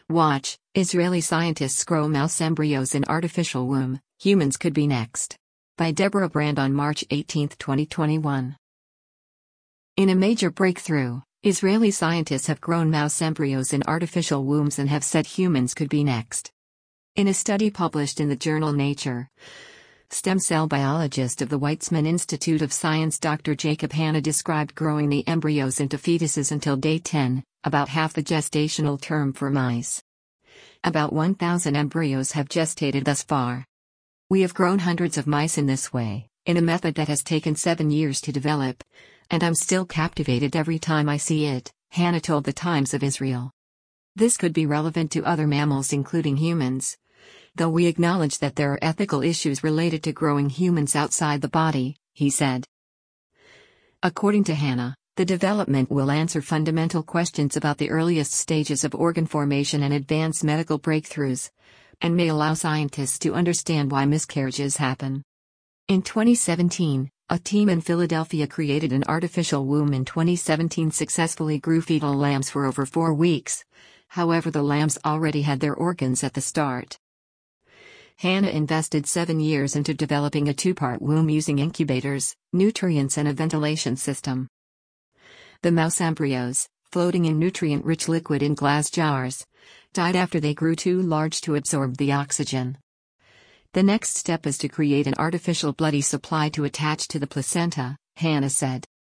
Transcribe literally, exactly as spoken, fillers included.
Watch, Israeli scientists grow mouse embryos in artificial womb, humans could be next. By Deborah Brand on March eighteenth, twenty twenty-one. In a major breakthrough, Israeli scientists have grown mouse embryos in artificial wombs and have said humans could be next. In a study published in the journal Nature, stem cell biologist of the Weizmann Institute of Science Doctor Jacob Hanna described growing the embryos into fetuses until day ten, about half the gestational term for mice. About one thousand embryos have gestated thus far. We have grown hundreds of mice in this way, in a method that has taken seven years to develop, and I'm still captivated every time I see it, Hanna told the Times of Israel. This could be relevant to other mammals including humans, though we acknowledge that there are ethical issues related to growing humans outside the body, he said. According to Hanna, the development will answer fundamental questions about the earliest stages of organ formation and advance medical breakthroughs, and may allow scientists to understand why miscarriages happen. In twenty seventeen, a team in Philadelphia created an artificial womb. In twenty seventeen successfully grew fetal lambs for over four weeks, however the lambs already had their organs at the start. Hanna invested seven years into developing a two-part womb using incubators, nutrients and a ventilation system. The mouse embryos, floating in nutrient-rich liquid in glass jars, died after they grew too large to absorb the oxygen. The next step is to create an artificial bloody supply to attach to the placenta, Hanna said.